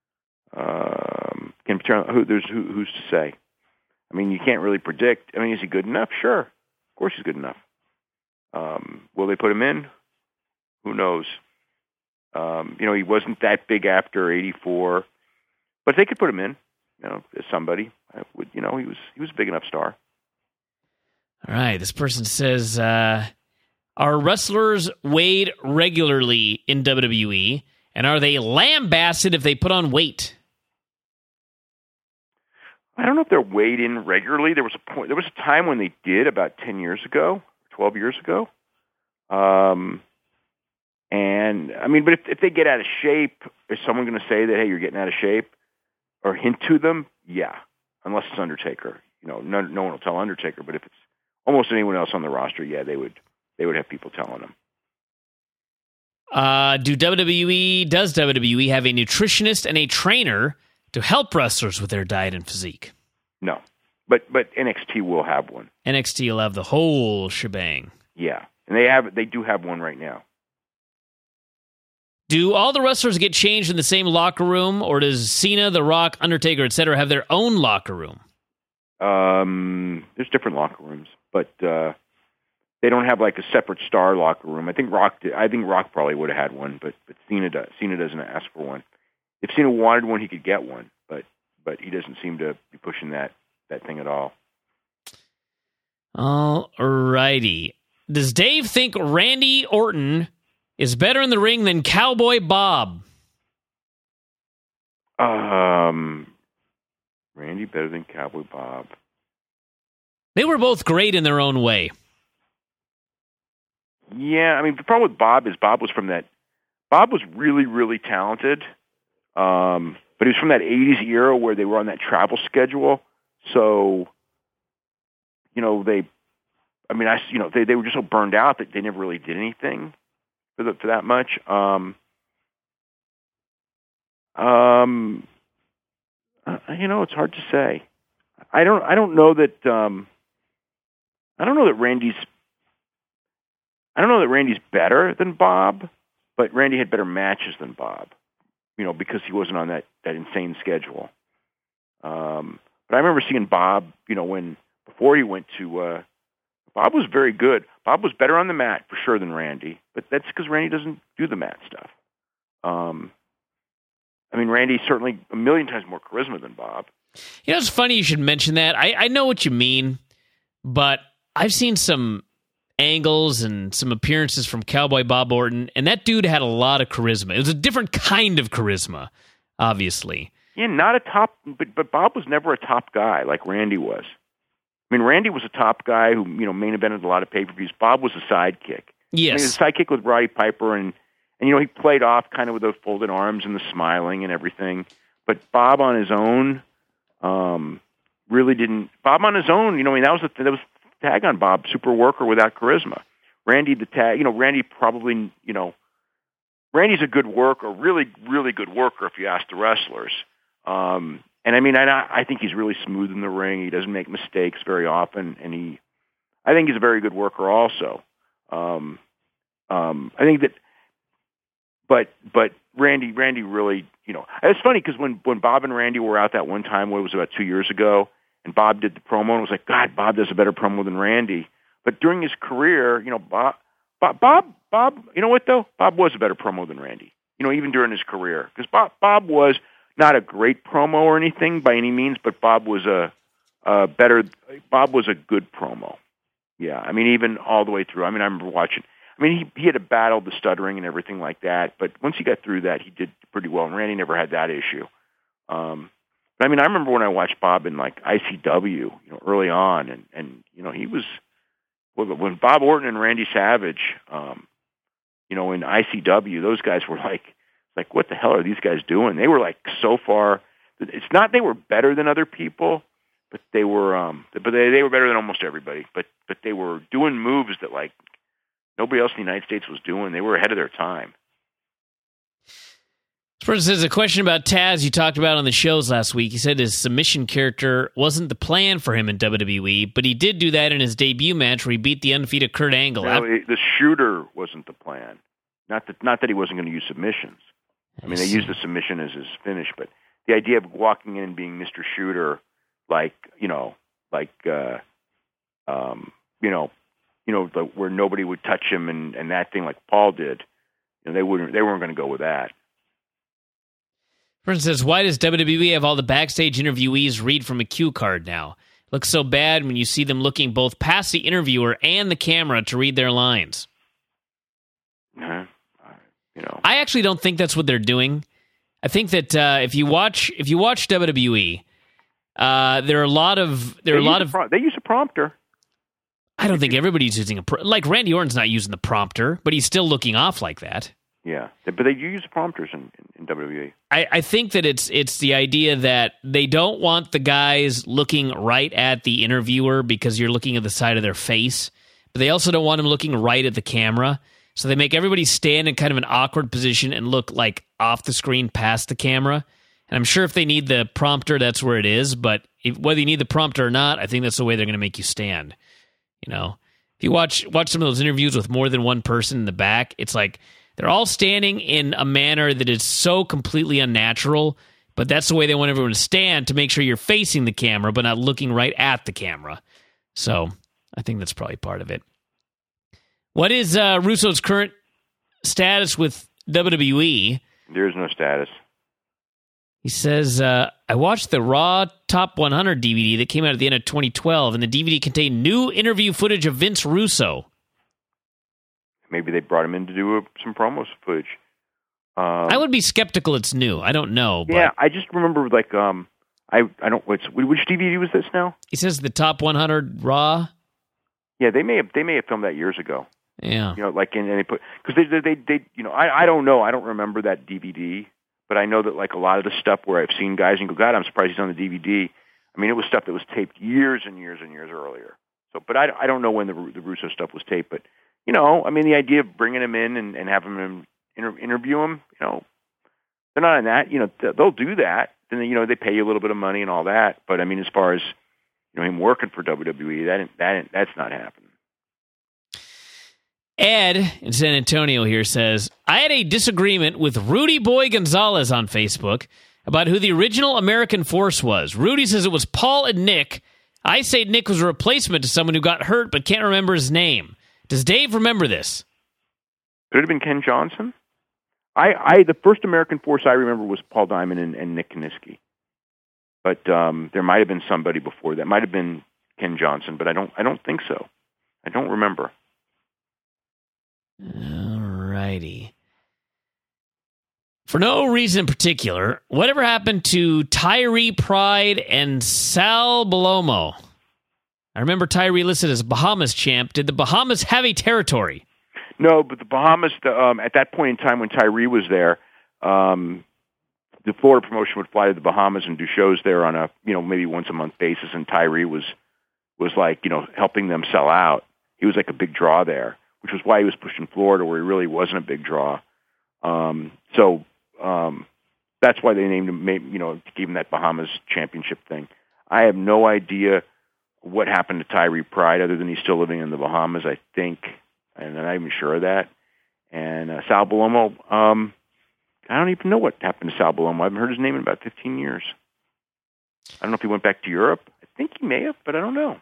Ken Patera, who's to say? I mean, you can't really predict. I mean, is he good enough? Sure. Of course he's good enough. Will they put him in? Who knows? He wasn't that big after '84, but they could put him in. As somebody. He was a big enough star. All right, this person says, are wrestlers weighed regularly in WWE, and are they lambasted if they put on weight? I don't know if they're weighed in regularly. There was a time when they did about 10 years ago, 12 years ago. And I mean, but if they get out of shape, is someone going to say that, hey, you're getting out of shape, or hint to them? Yeah, unless it's Undertaker. You know, no one will tell Undertaker. But if it's almost anyone else on the roster, yeah, they would have people telling them. Does WWE have a nutritionist and a trainer to help wrestlers with their diet and physique? No, but NXT will have one. NXT will have the whole shebang. Yeah, and they do have one right now. Do all the wrestlers get changed in the same locker room, or does Cena, The Rock, Undertaker, etc. have their own locker room? There's different locker rooms, but they don't have like a separate star locker room. I think Rock probably would have had one, but Cena doesn't ask for one. If Cena wanted one, he could get one, but he doesn't seem to be pushing that thing at all. All righty. Does Dave think Randy Orton is better in the ring than Cowboy Bob? Randy better than Cowboy Bob. They were both great in their own way. Yeah, I mean, the problem with Bob is Bob was really, really talented. But he was from that 80s era where they were on that travel schedule. So, you know, they were just so burned out that they never really did anything for that much. You know, it's hard to say. I don't know that Randy's better than Bob, but Randy had better matches than Bob. You know, because he wasn't on that insane schedule. But I remember seeing Bob, you know, before he went to, Bob was very good. Bob was better on the mat for sure than Randy, but that's because Randy doesn't do the mat stuff. I mean, Randy's certainly a million times more charisma than Bob. You know, it's funny you should mention that. I know what you mean, but I've seen some angles and some appearances from Cowboy Bob Orton, and that dude had a lot of charisma. It was a different kind of charisma, obviously. Yeah, not a top, but Bob was never a top guy like Randy was. I mean, Randy was a top guy who, you know, main evented a lot of pay-per-views. Bob was a sidekick. Yes. I mean, he was a sidekick with Roddy Piper, and you know, he played off kind of with those folded arms and the smiling and everything. But Bob on his own really didn't. Bob on his own, you know, I mean, that was the tag on Bob, super worker without charisma. Randy, the tag, you know, Randy probably, you know, Randy's a good worker, really, really good worker if you ask the wrestlers. And I mean, I think he's really smooth in the ring. He doesn't make mistakes very often, and I think he's a very good worker also. I think that, but Randy really, you know, it's funny because when Bob and Randy were out that one time, what it was about 2 years ago, and Bob did the promo, and it was like, God, Bob does a better promo than Randy. But during his career, you know, Bob, you know what though? Bob was a better promo than Randy. You know, even during his career, because Bob was not a great promo or anything by any means, but Bob was a good promo. Yeah, I mean, even all the way through. I mean, I remember watching. I mean, he had to battle the stuttering and everything like that, but once he got through that, he did pretty well. And Randy never had that issue. But I mean, I remember when I watched Bob in like ICW, you know, early on, and you know, he was when Bob Orton and Randy Savage, you know, in ICW, those guys were like, what the hell are these guys doing? They were like so far. It's not they were better than other people, but they were they were better than almost everybody. But they were doing moves that like nobody else in the United States was doing. They were ahead of their time. This person says a question about Taz you talked about on the shows last week. He said his submission character wasn't the plan for him in WWE, but he did do that in his debut match where he beat the undefeated Kurt Angle. No, the shooter wasn't the plan. Not that he wasn't going to use submissions. I mean, they used the submission as his finish, but the idea of walking in and being Mr. Shooter, like where nobody would touch him and that thing like Paul did, you know, they weren't going to go with that. For instance, why does WWE have all the backstage interviewees read from a cue card now? looks so bad when you see them looking both past the interviewer and the camera to read their lines. I actually don't think that's what they're doing. I think that if you watch WWE, there are a lot of they use a prompter. I don't think everybody's using like Randy Orton's not using the prompter, but he's still looking off like that. Yeah, but they use prompters in WWE. I think that it's the idea that they don't want the guys looking right at the interviewer because you're looking at the side of their face, but they also don't want them looking right at the camera. So they make everybody stand in kind of an awkward position and look like off the screen past the camera. And I'm sure if they need the prompter, that's where it is. But whether you need the prompter or not, I think that's the way they're going to make you stand. You know, if you watch some of those interviews with more than one person in the back, it's like they're all standing in a manner that is so completely unnatural. But that's the way they want everyone to stand to make sure you're facing the camera, but not looking right at the camera. So I think that's probably part of it. What is Russo's current status with WWE? There is no status. He says, I watched the Raw Top 100 DVD that came out at the end of 2012, and the DVD contained new interview footage of Vince Russo. Maybe they brought him in to do some promo footage. I would be skeptical it's new. I don't know. But yeah, I just remember, like, I don't, which DVD was this now? He says the Top 100 Raw. Yeah, they may have filmed that years ago. Yeah, you know, like, and they put, because they you know, I don't know, I don't remember that DVD, but I know that, like, a lot of the stuff where I've seen guys and go, God, I'm surprised he's on the DVD. I mean, it was stuff that was taped years and years and years earlier. So, but I don't know when the Russo stuff was taped, but, you know, I mean, the idea of bringing him in and having him interview him, you know, they're not in that, you know, they'll do that. And then, you know, they pay you a little bit of money and all that. But I mean, as far as, you know, him working for WWE, that's not happening. Ed in San Antonio here says, I had a disagreement with Rudy Boy Gonzalez on Facebook about who the original American Force was. Rudy says it was Paul and Nick. I say Nick was a replacement to someone who got hurt but can't remember his name. Does Dave remember this? Could it have been Ken Johnson? The first American Force I remember was Paul Diamond and Nick Kiniski. But there might have been somebody before that. Might have been Ken Johnson, but I don't think so. I don't remember. All righty. For no reason in particular, whatever happened to Tyree Pride and Sal Balomo? I remember Tyree listed as Bahamas champ. Did the Bahamas have a territory? No, but the Bahamas, at that point in time when Tyree was there, the Florida promotion would fly to the Bahamas and do shows there on a, you know, maybe once a month basis, and Tyree was like, you know, helping them sell out. He was like a big draw there, which was why he was pushing Florida, where he really wasn't a big draw. So that's why they named him, you know, gave him that Bahamas championship thing. I have no idea what happened to Tyree Pride, other than he's still living in the Bahamas, I think, and I'm not even sure of that. And Sal Balomo, I don't even know what happened to Sal Balomo. I haven't heard his name in about 15 years. I don't know if he went back to Europe. I think he may have, but I don't know.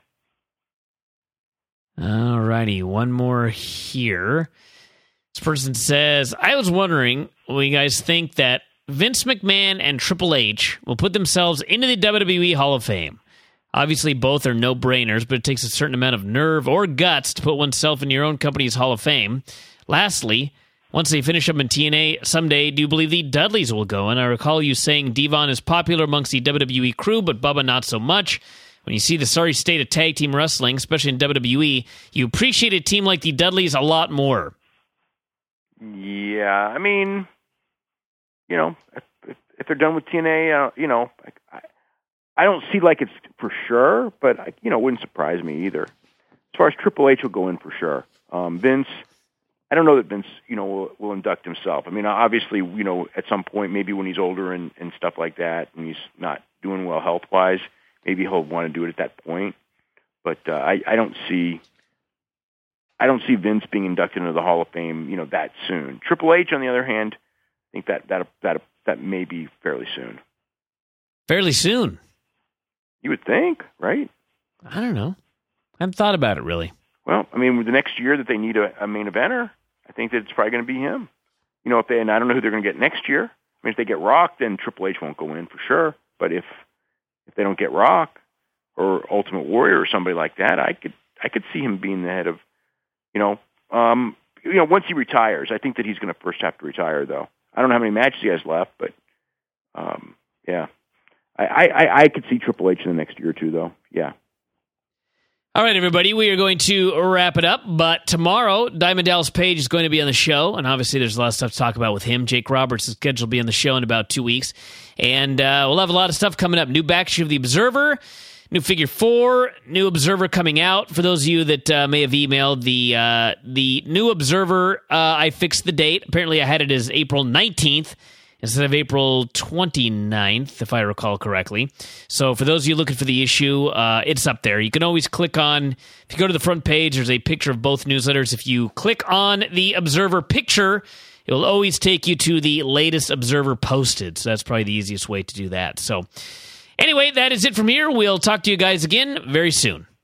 All righty, one more here. This person says, I was wondering, will you guys think that Vince McMahon and Triple H will put themselves into the WWE Hall of Fame? Obviously, both are no-brainers, but it takes a certain amount of nerve or guts to put oneself in your own company's Hall of Fame. Lastly, once they finish up in TNA someday, do you believe the Dudleys will go? And I recall you saying Devon is popular amongst the WWE crew, but Bubba not so much. When you see the sorry state of tag team wrestling, especially in WWE, you appreciate a team like the Dudleys a lot more. Yeah, I mean, you know, if they're done with TNA, you know, I don't see like it's for sure, but, you know, it wouldn't surprise me either. As far as Triple H will go in for sure. Vince, I don't know that Vince, you know, will induct himself. I mean, obviously, you know, at some point, maybe when he's older and stuff like that, and he's not doing well health-wise, maybe he'll want to do it at that point. But I don't see Vince being inducted into the Hall of Fame, you know, that soon. Triple H, on the other hand, I think that may be fairly soon. Fairly soon? You would think, right? I don't know. I haven't thought about it, really. Well, I mean, the next year that they need a main eventer, I think that it's probably going to be him. You know, and I don't know who they're going to get next year. I mean, if they get Rock, then Triple H won't go in for sure. But if they don't get Rock, or Ultimate Warrior or somebody like that, I could see him being the head of, once he retires. I think that he's going to first have to retire, though. I don't know how many matches he has left, but yeah, I could see Triple H in the next year or two, though. Yeah. All right, everybody, we are going to wrap it up, but tomorrow, Diamond Dallas Page is going to be on the show, and obviously there's a lot of stuff to talk about with him. Jake Roberts is scheduled to be on the show in about 2 weeks, and we'll have a lot of stuff coming up. New back issue of The Observer, new Figure 4, new Observer coming out. For those of you that may have emailed, the new Observer, I fixed the date. Apparently I had it as April 19th. Instead of April 29th, if I recall correctly. So for those of you looking for the issue, it's up there. You can always click on, if you go to the front page, there's a picture of both newsletters. If you click on the Observer picture, it will always take you to the latest Observer posted. So that's probably the easiest way to do that. So anyway, that is it from here. We'll talk to you guys again very soon.